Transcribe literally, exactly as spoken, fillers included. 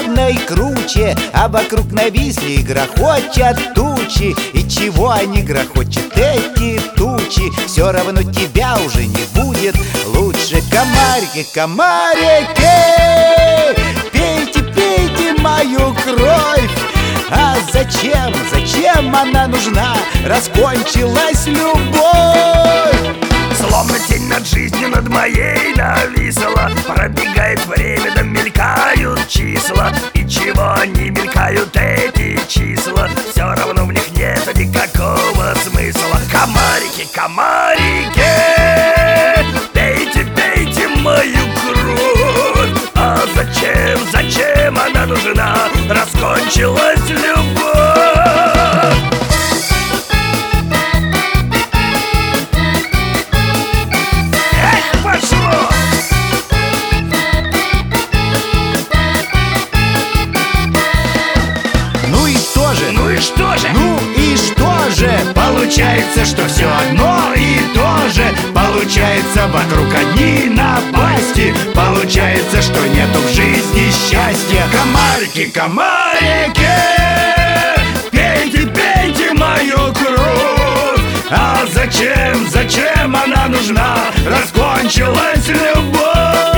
черной круче, а вокруг нависли и грохочут тучи. И чего они грохочут, эти тучи? Все равно тебя уже не будет лучше. Комарики, комарики, пейте, пейте мою кровь. А зачем, зачем она нужна? Раскончилась любовь. Словно тень над жизнью над моей нависла. Пробегает время, да мелькают числа. И чего они мелькают, эти числа? Все равно в них нет никакого смысла. Комарики, комарики, пейте, пейте мою кровь. А зачем, зачем она нужна? Раскончилась любовь. Ну и что же? Ну и что же? Ну и что же? Получается, что все одно и то же. Получается, вокруг одни напасти. Получается, что нету в жизни счастья. Комарики, комарики, пейте, пейте мою кровь. А зачем, зачем она нужна? Раскончилась любовь.